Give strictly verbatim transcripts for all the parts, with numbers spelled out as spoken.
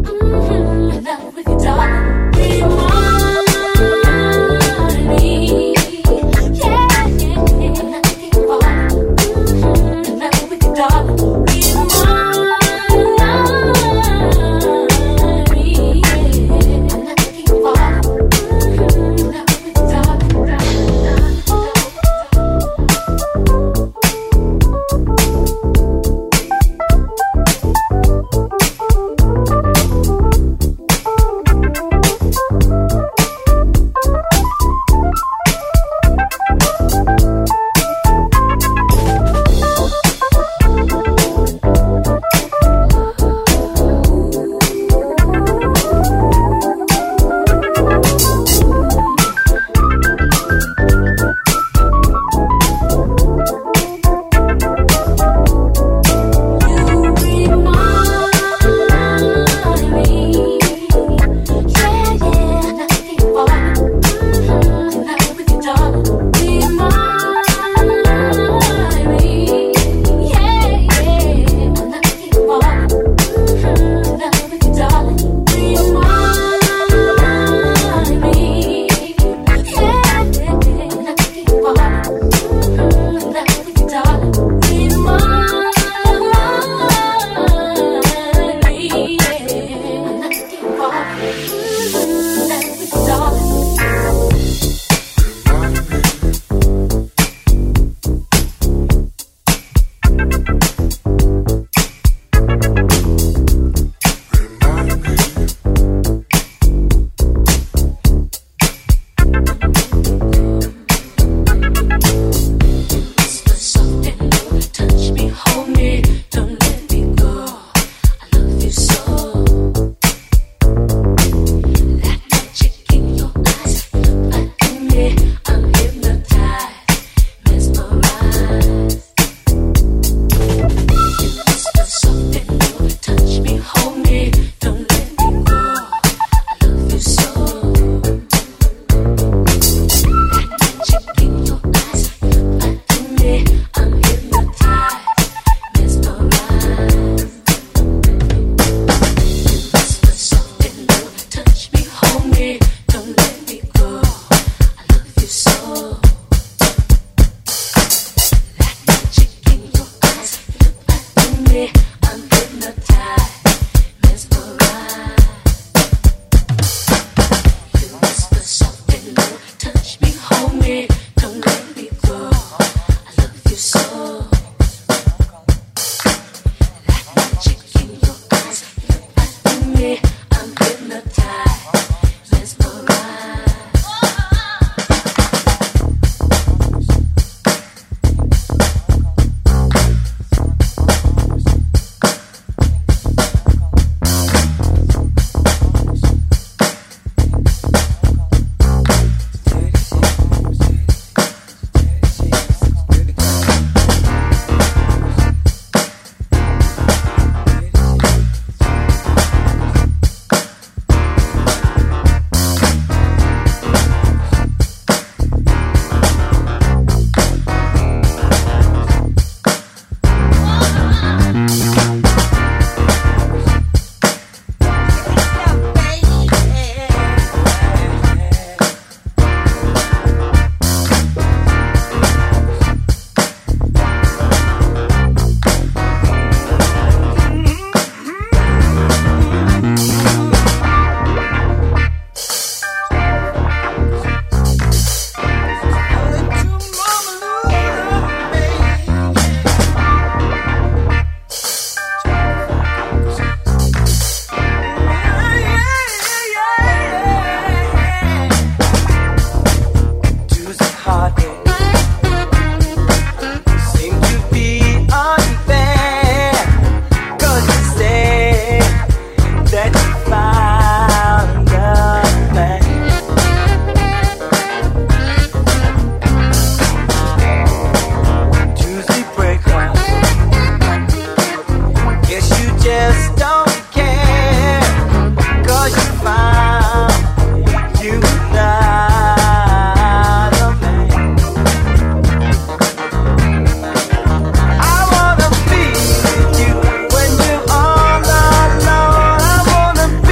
wanna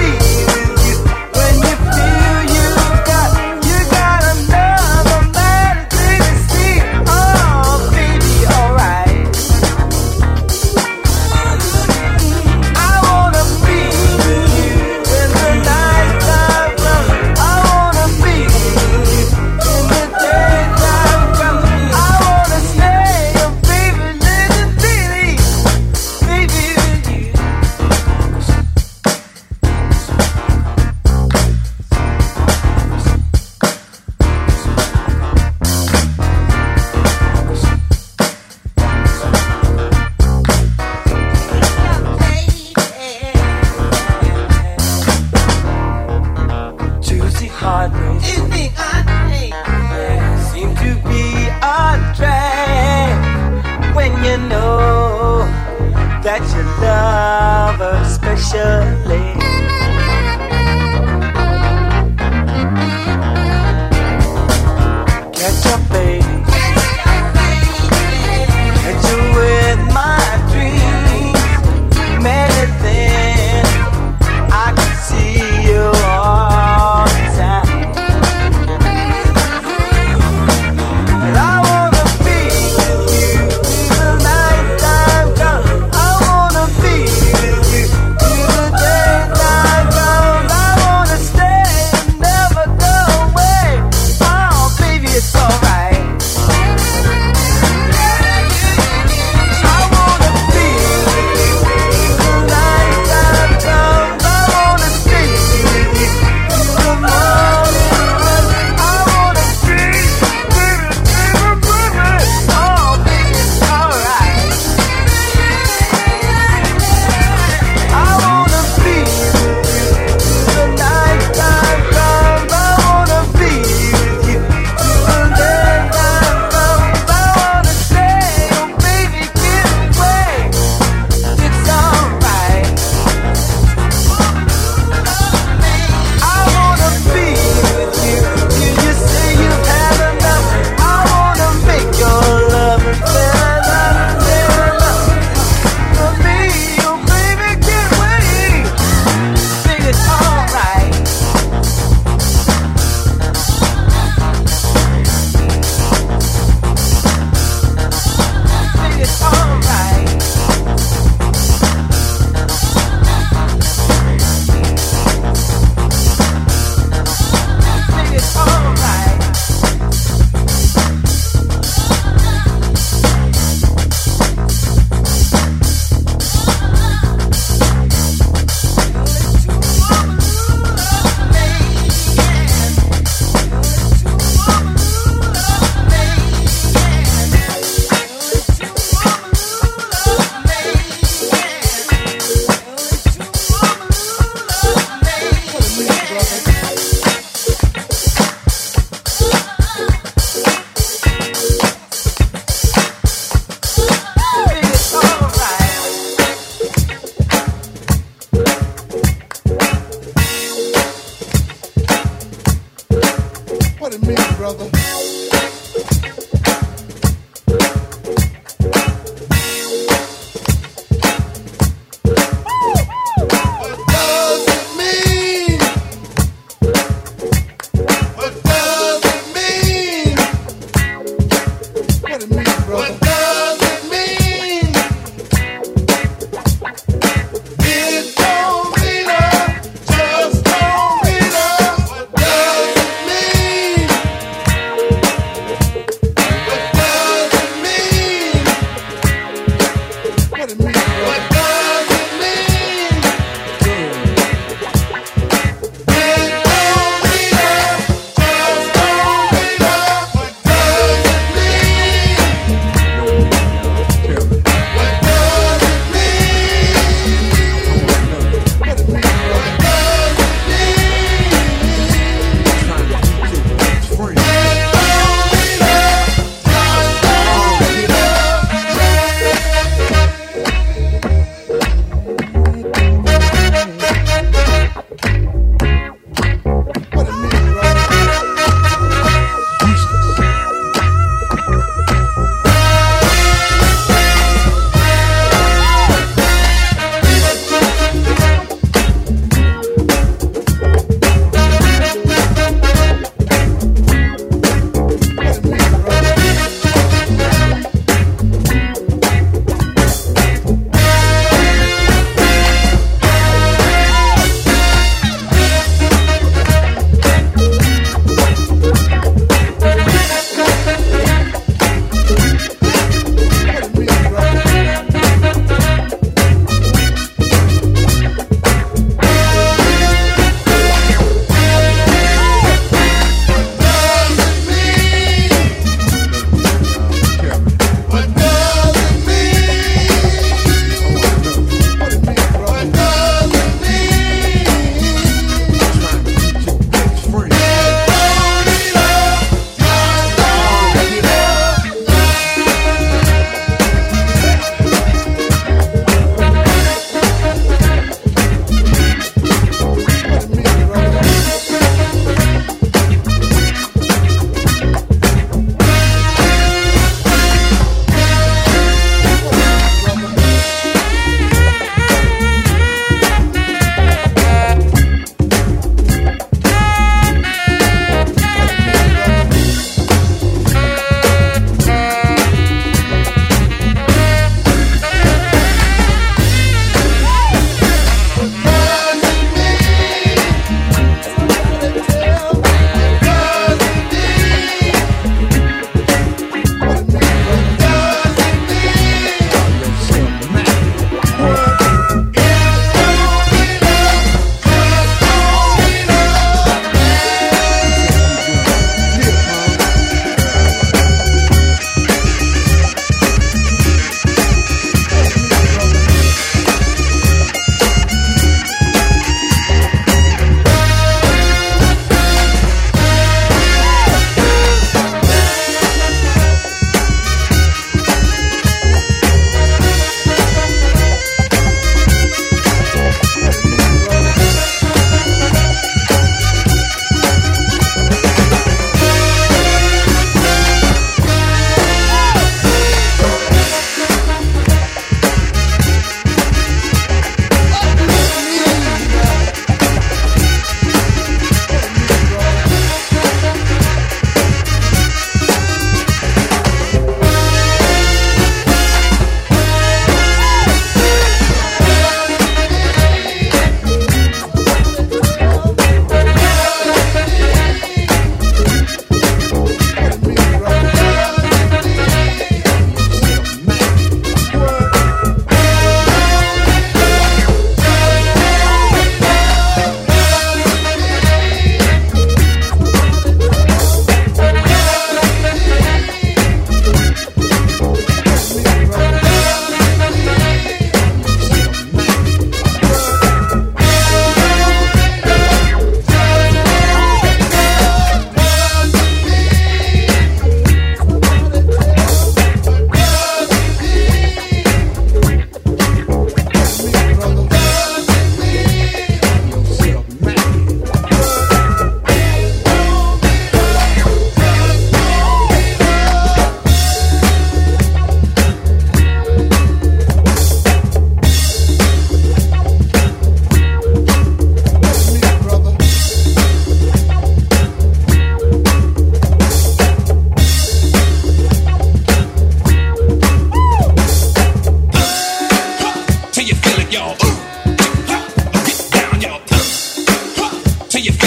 heartbreak. It make heartbreak. Yeah, seem to be a drag when you know that you love her especially. Catch up, baby. Catch you with my dreams. Many things I can see you all the time. And I wanna be with you till the nighttime comes. I wanna be with you till the daytime comes. I wanna stay and never go away. Oh, baby, it's alright. I wanna be with you till the nighttime comes. I wanna stay with you till the morning comes. I wanna be, baby, baby, baby. Oh, baby, it's alright. I wanna be with you till the nighttime comes. I wanna be with you till the daytime comes. I wanna stay, oh baby, get away. It's alright. I wanna be with you till you say you've had enough. I wanna make your love and fair enough, fair enough for me. Oh baby, get away. Think it's alright. Think it's alright. Think it's alright. Think it's alright. What it mean, brother? What does it mean? What does it mean? What it mean, brother? What does it mean? It don't mean a, just don't mean a. What does it mean?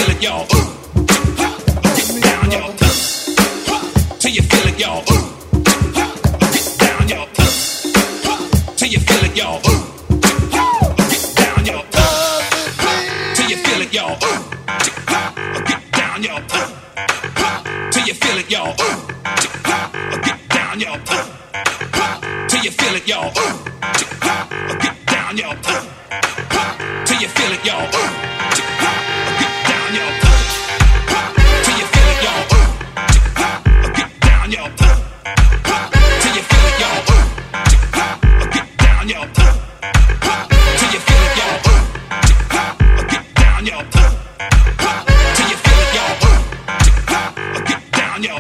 feel it, y'all. Get down, y'all. Till you feel it, y'all. Get down, y'all. Till you feel it, y'all. Get down, y'all. Till you feel it, y'all. Get down, y'all. Till you feel it, y'all. Get down, y'all. Till you feel it, y'all. Get down, y'all. Till you feel it, y'all. Get down, y'all. Till you feel it, y'all. Get down, y'all. Till you feel it, y'all. Get down, y'all. Till you feel it, y'all. Get down, y'all. Till you feel it, y'all. Get down, y'all.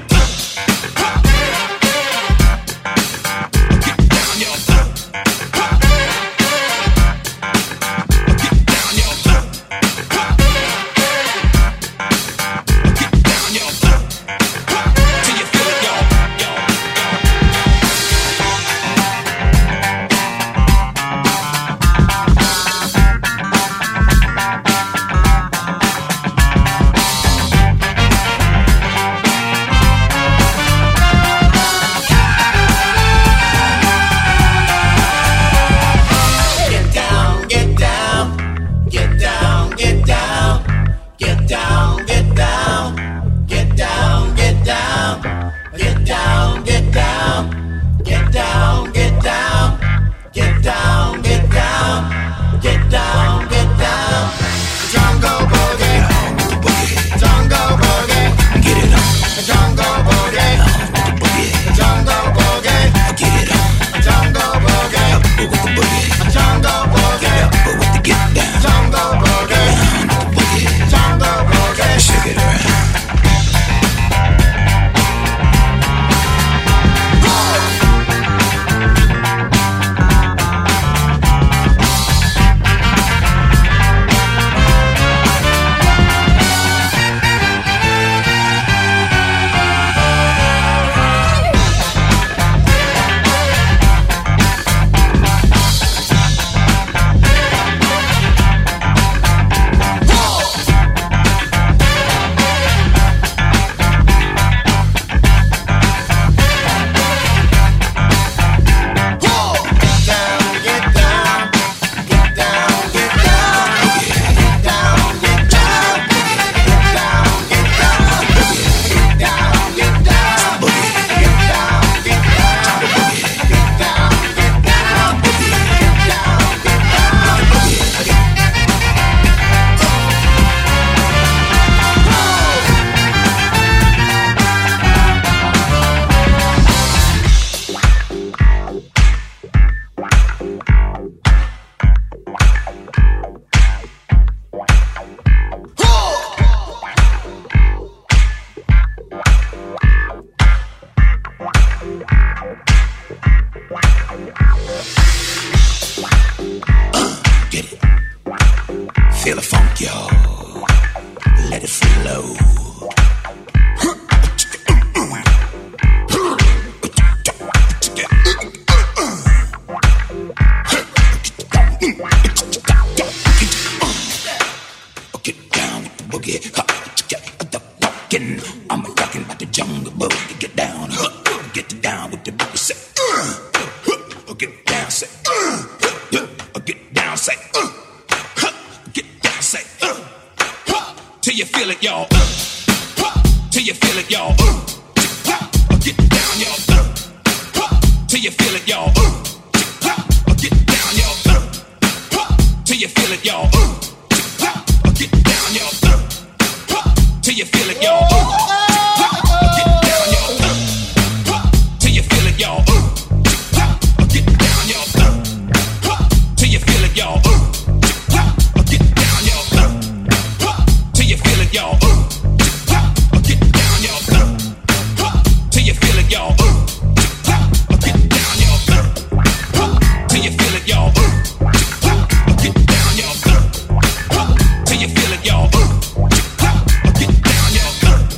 Feel the funk, y'all. Let it flow. Get down with the boogie. I'm talking about the jungle boogie. Get down, get down with the boogie. Say, get down, say, get down, say, get down, say, till you feel it, y'all. Till you feel it, y'all. Get down, y'all. Till you feel it, y'all. Get down, y'all. Till you feel it, y'all. Get down, y'all. Till you feel it, y'all. Get down, y'all. Till you feel it, y'all. Get down, y'all. Till you feel it, y'all. Get down, y'all. Till you feel it, y'all. Get down, y'all. Till you feel it, y'all. Get down, y'all. Till you feel it, y'all. Get down, y'all. Till you feel it, y'all. Get down, y'all.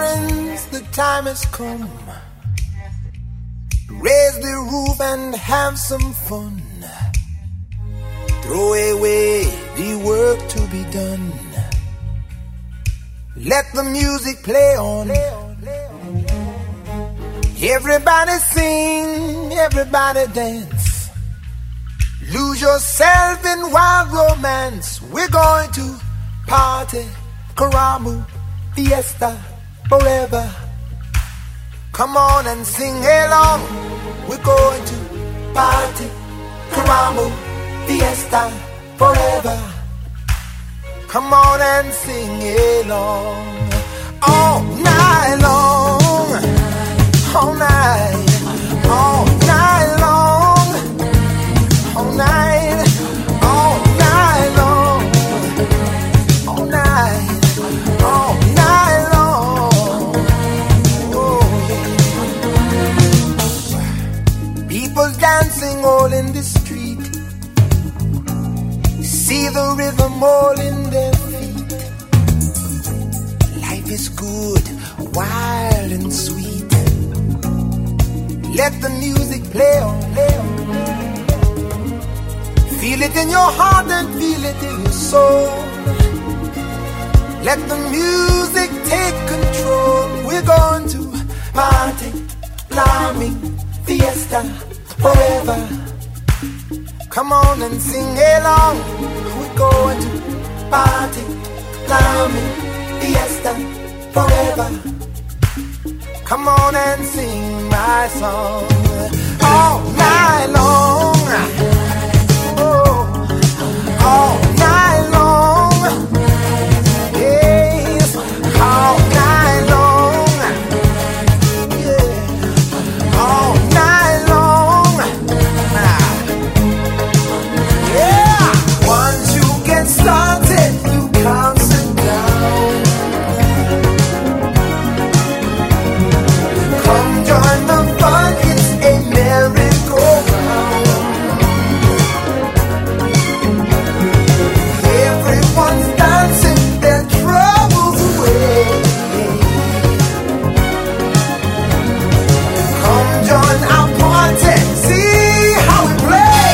friends, the time has come. Raise the roof and have some fun. Throw away the work to be done. Let the music play on. Everybody sing, everybody dance. Lose yourself in wild romance. We're going to party, Karamu, fiesta, forever. Come on and sing along. We're going to party, Karamu, fiesta, forever. Come on and sing along. All night long, all night, all night long, all night, all night long, all night, all night long. Oh, yeah. People dancing all in the street. See the rhythm all in their feet. Life is good, wild and sweet. Let the music play on, play on. Feel it in your heart and feel it in your soul. Let the music take control. We're going to party, climbing, fiesta, forever. Come on and sing along. We're going to party, climbing, fiesta, forever. Come on and sing my song all night long. Oh, all night long. Yes, all night long. Yeah, all night long. Yeah, once you get started, you can't sit down. Come join the fun, it's a merry-go-round. Everyone's dancing their troubles away. Come join our party, see how we play.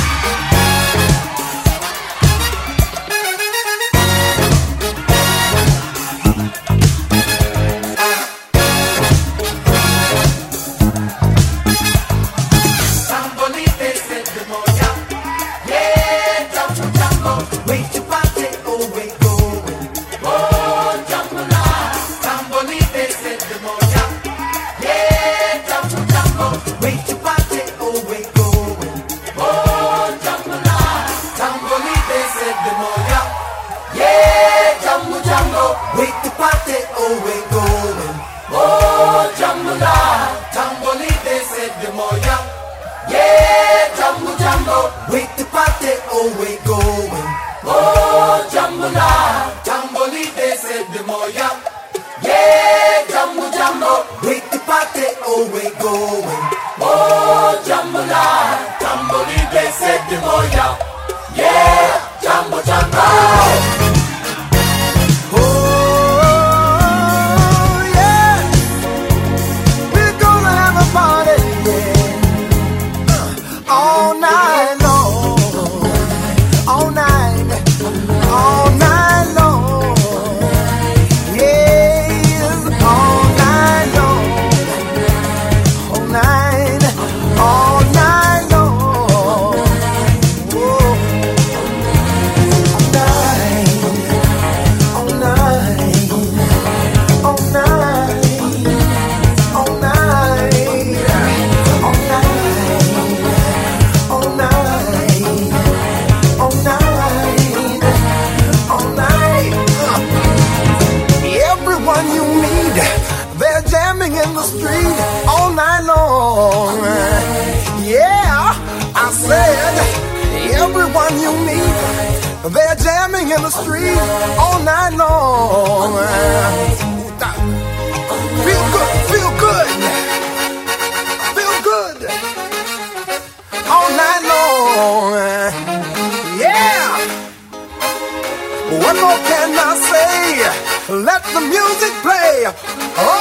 Tambolite se demonia, yeah, jumbo jumbo, wait to party, oh we going, oh jumbo la. Tambolite se demonia, yeah, jumbo jumbo, wait to party, oh we going, oh jumbo la. Tambolite se demonia, yeah, jumbo jumbo, wait to party, oh we going, oh jumbo la. Tambolite se demonia. Yeah, jumbo jumbo, wait the party, oh we going. Oh, jumbo la, tambolite said the moya. Yeah, jumbo jumbo, wait the party, oh we going. Oh, jumbo la, tambolite said the moya. Yeah, jumbo jumbo. Oh, yeah. We're gonna have a party, yeah. All night long, all night, all night long. Yes, all night long, all night, all night long. Oh, all night, all night, all night, all night, all night. All night, all night, all night. Everyone you meet, they're jamming in the street all night long. Yeah, I said, everyone you meet, they're jamming in the street all night long. Feel good, feel good, feel good. All night long, yeah. What more can I say? Let the music play. Oh,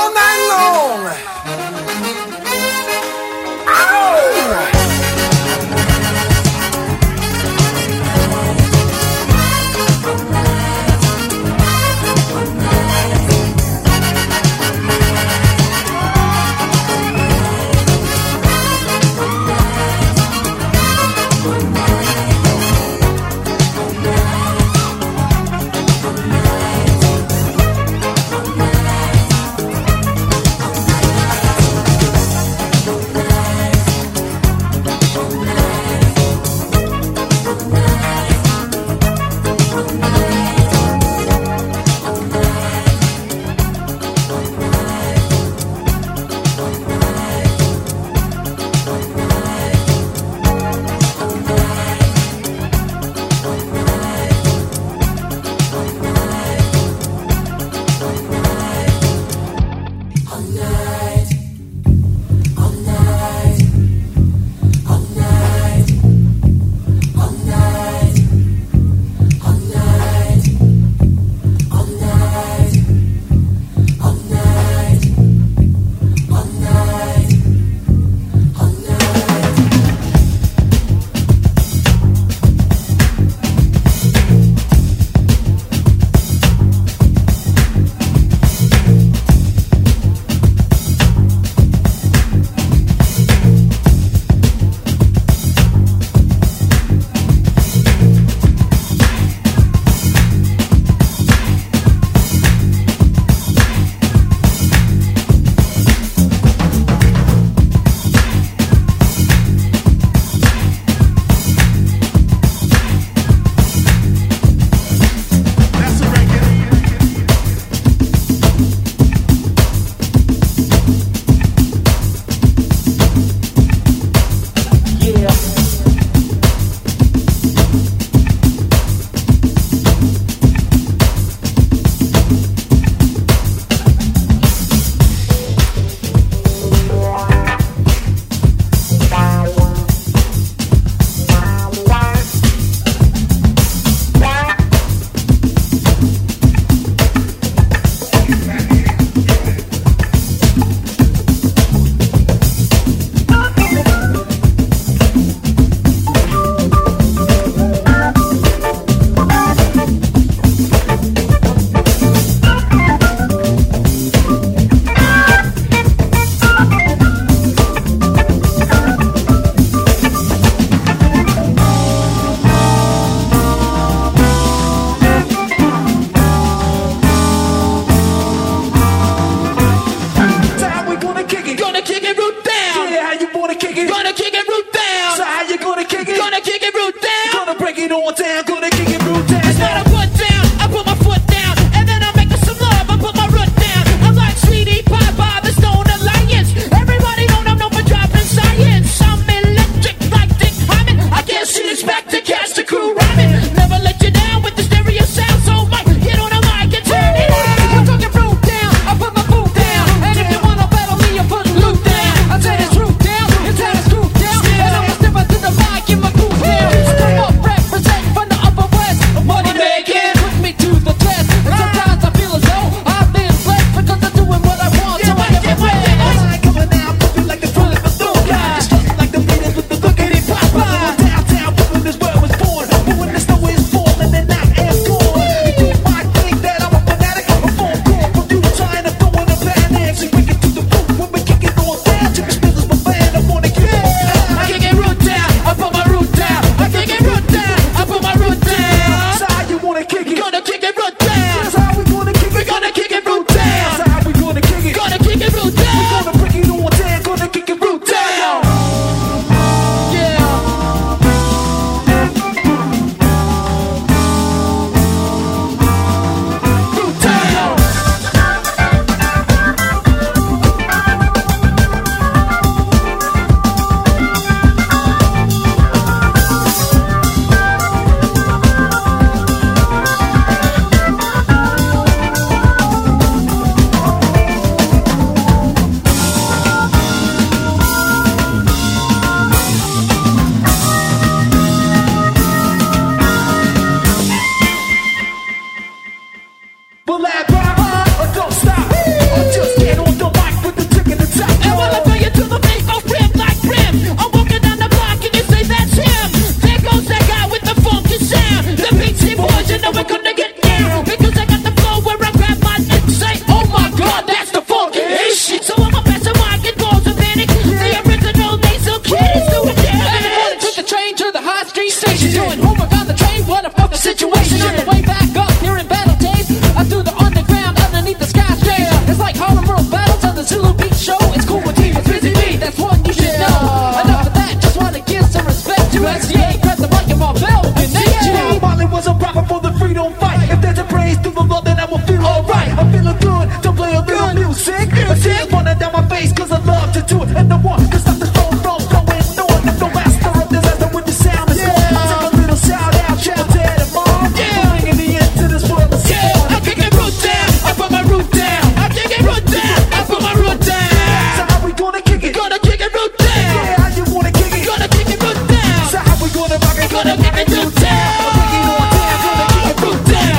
two, and the one to stop the flow from going on. I'm the master of disaster with the sound is on. Take a little shout out, shout dead and mom. Bringing the end to this world is Yeah, I kick it root down, I put my root down. I kick it root down, I put my root down. So how we gonna kick it? Gonna kick it root down. Yeah, how you wanna kick it? Gonna kick it root down. So how we gonna rock it? Gonna kick it root down. Bring it on down, gonna kick it root down.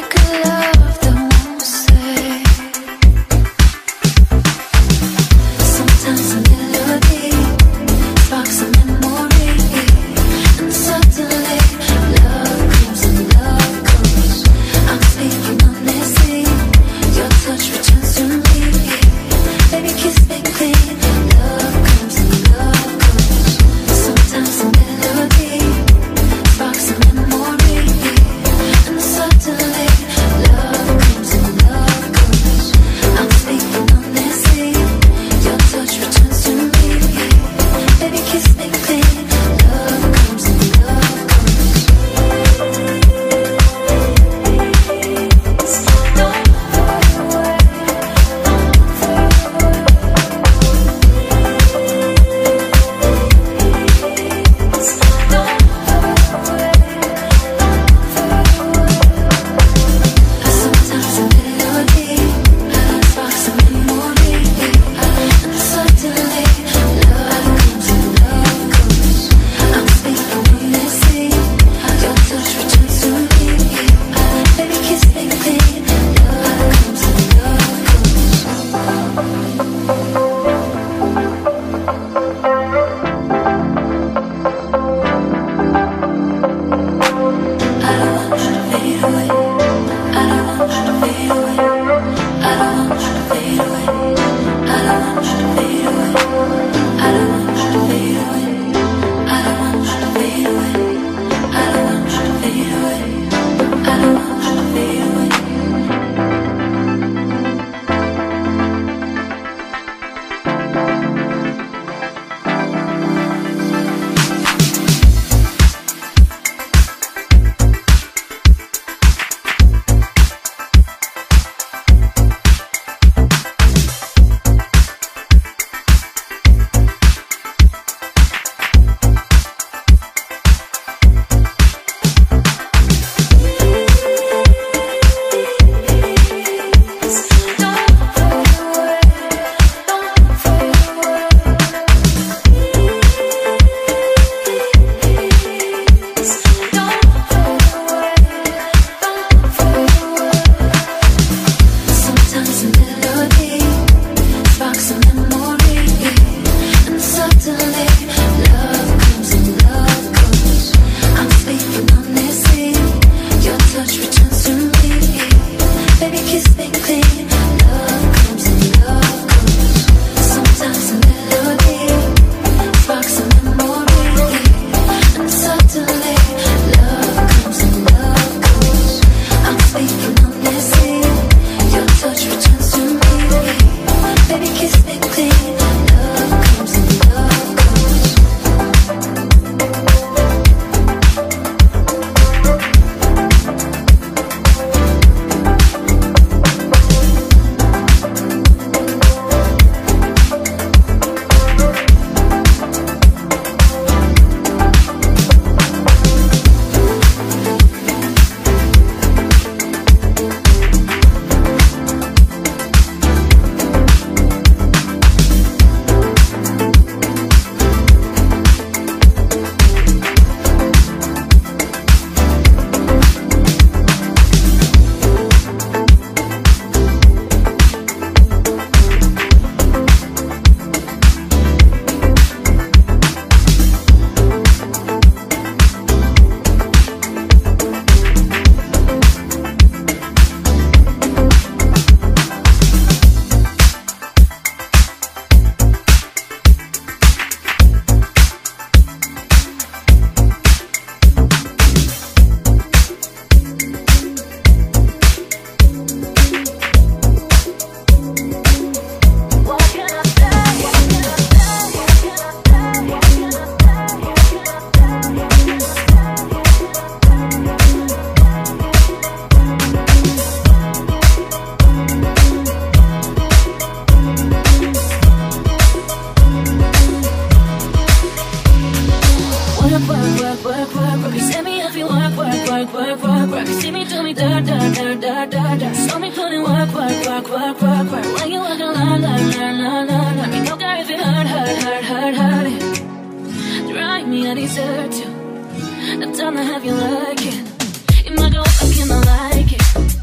desert to. The time to have you like it. It might go up, you know, like it.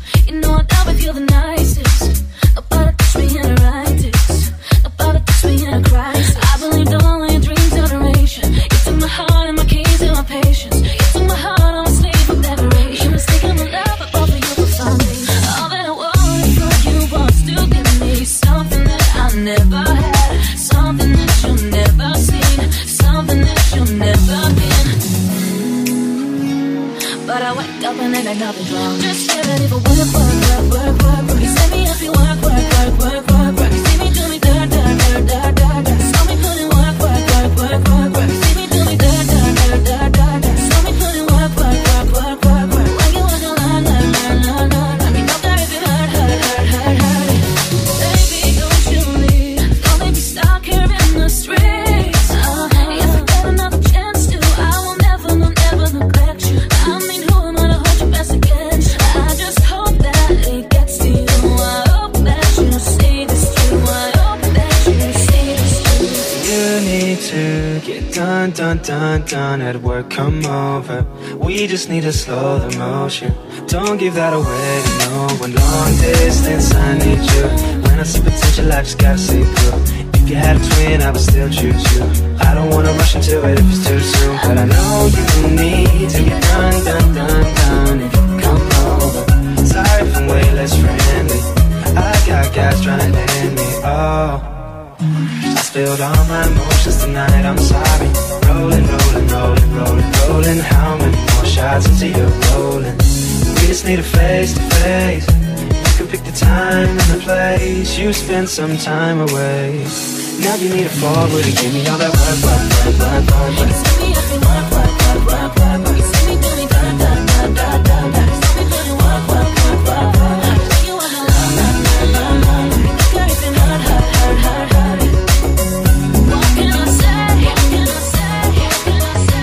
nothing wrong. Just say that if I work, work, work, work, work, work. You set me up, you work, work, work, work, work, work. You see me do me da da da da da da. Saw me put in work, work, work, work, work, work. You see me do me da da da da da da. Saw me put in work, work, work, work, work, work. When you walk along, la la la la, let me know that if it hurt, hurt, hurt, hurt, hurt. Baby, don't you leave, don't let me stuck here in the streets. Uh, if I get another chance to, I will never, will never neglect you. I mean, who am I to hold you best again? I just hope that it gets to you. I hope that you see this through. I hope that you see this through. You need to get done, done, done, done at work, come over. We just need to slow the motion. Don't give that away to no one. Long distance, I need you. When I see potential, I just gotta see through. If you had a twin, I would still choose you. I don't wanna rush into it if it's too soon, but I know you need to get done, done, done, done. If you come over, sorry if I'm way less friendly. I got guys trying to end me, oh. I spilled all my emotions tonight, I'm sorry. Rolling, rolling, rolling, rolling, rolling. How many more shots until you're rolling? We just need a face to face. You can pick the time and the place. You spend some time away. Now you need a forward to give me all that work, work, work, work, work, work. You see me up and work, work, work, work, work, work. You see me do me da da da da da da. You see me put in work, work, work, work, work. When you walk along, la la la la, girl, if it hurt, hurt, hurt, hurt, hurt. What can I say? What can I say? What can I say?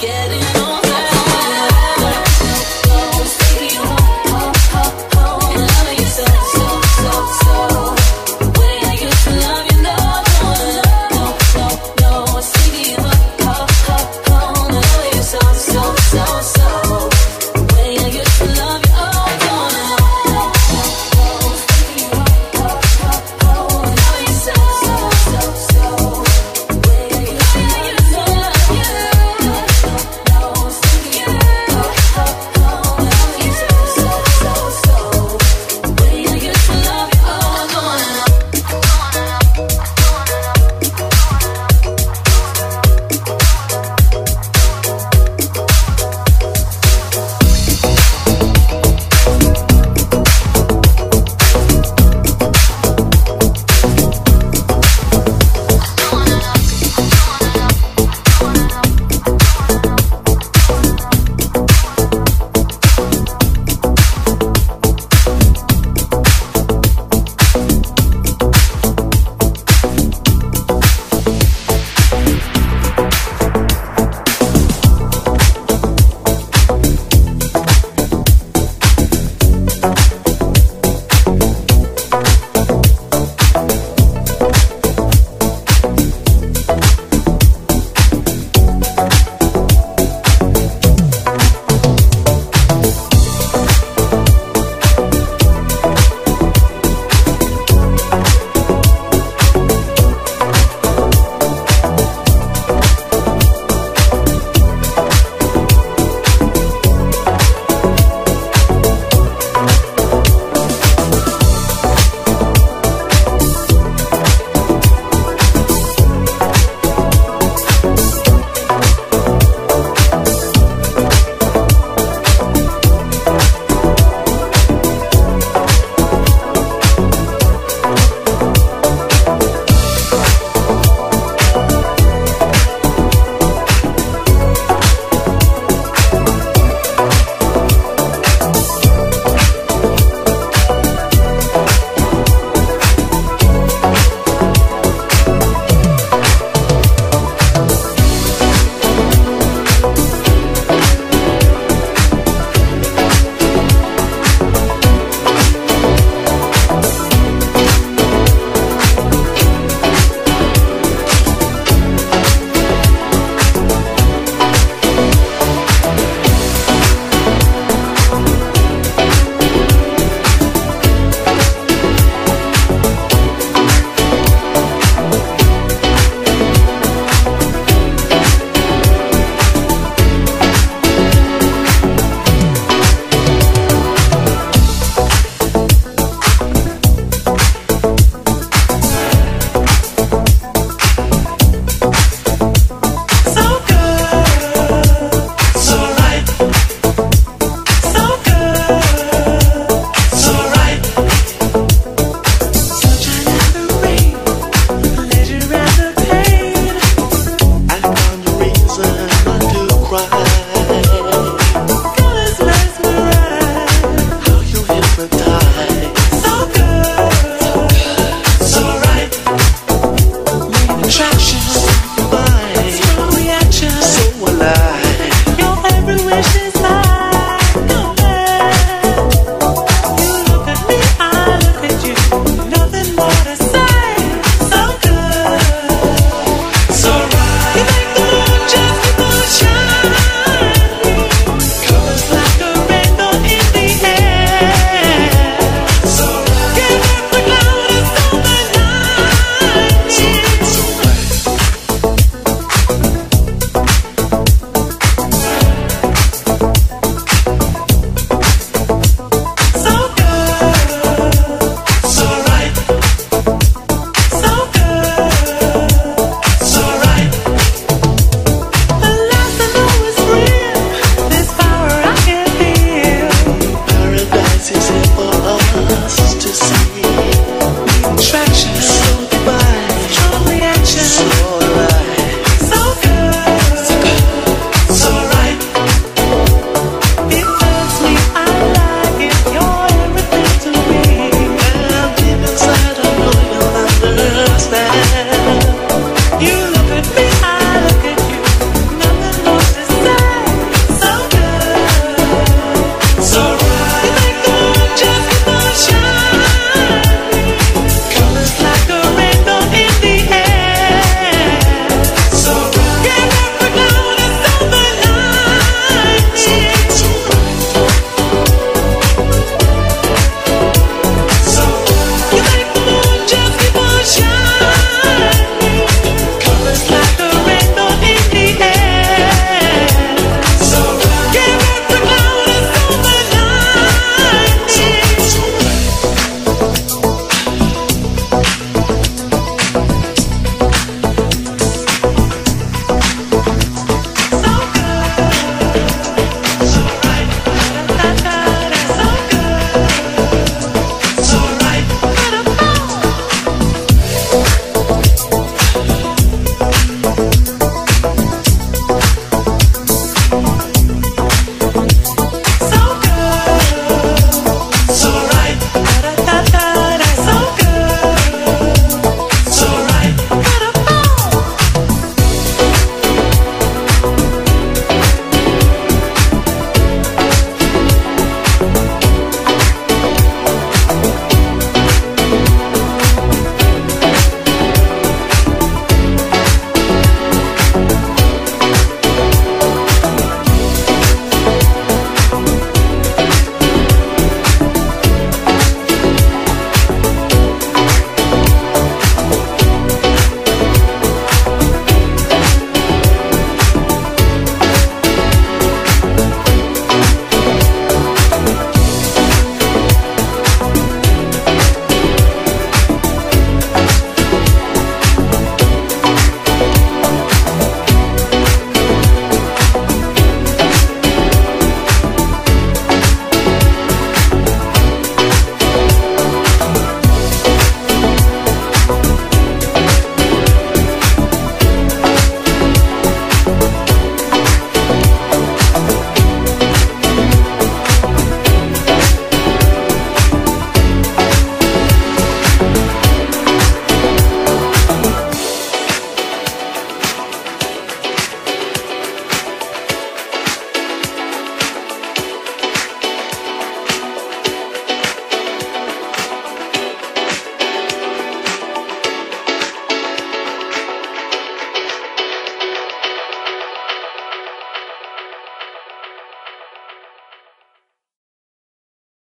getting